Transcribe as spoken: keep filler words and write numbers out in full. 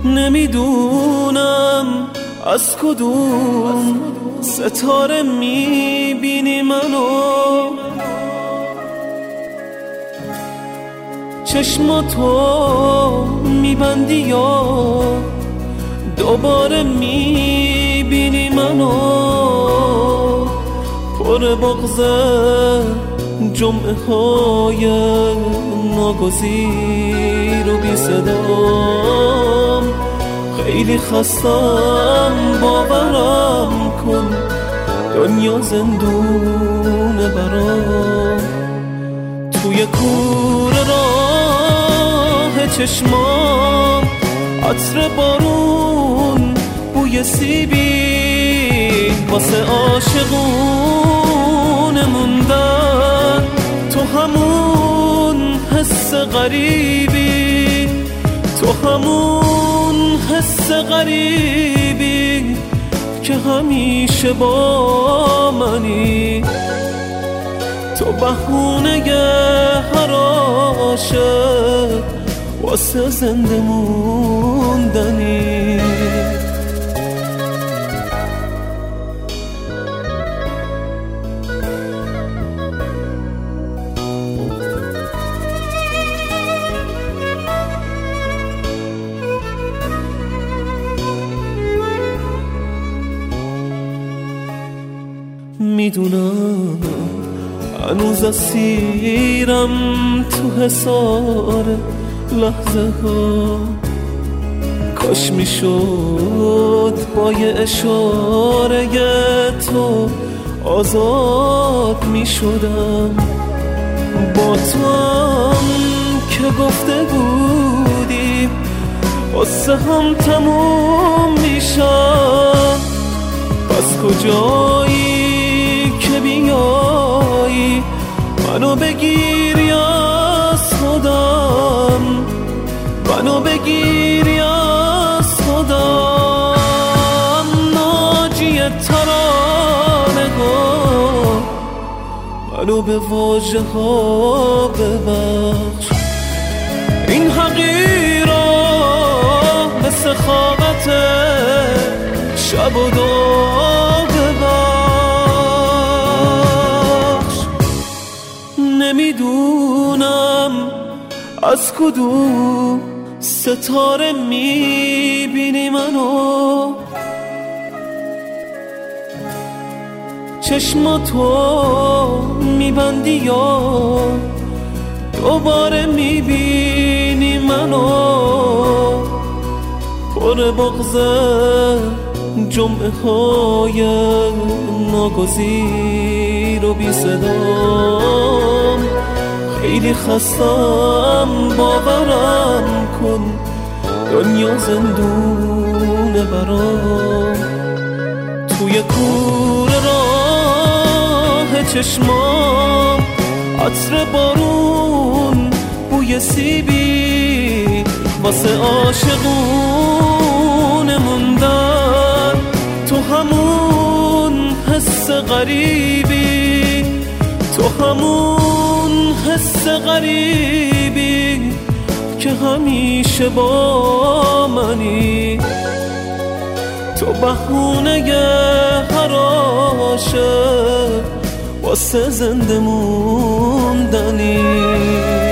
نمیدونم از کدوم ستاره میبینی منو، چشماتو میبندی یا دوباره میبینی منو، پر بغضه جمعه های ناگزیر و بی صدام، خیلی خستم باورم کن دنیا زندونه برام، توی کوره راه چشمام عطر بارون بوی سیبی، واسه عاشقون موندن تو همون حس غریبی، تو همون حس غریبی که همیشه با منی، تو بهونه هر عاشق واسه زنده موندنی. میدونم هنوز اسیرم تو حصار لحظه ها، کاش میشد با یه اشاره تو آزاد میشدم، با تو هم که گفته بودیم قصه هم تموم میشم، پس کجایی که بیایی منو بگیری از خودم، منو بگیری از خودم، ناجی ترانه ها منو به واژه ها ببخش، این حقیرا مثل خوابت شب و دو ببخش. نمیدونم از کدوم ستاره میبینی منو، چشماتو میبندی یا دوباره میبینی منو، پر بغضه جمعه های ناگزیر و بی صدام، خیلی خستم باورم کن دنیا زندونه برام، توی کوره راه چشمام عطر بارون بوی سیبی، واسه عاشقون موندن تو همون حس غریبی، تو همون حس غریبی که همیشه با منی، تو بهونه هر عاشق واسه زنده موندنی.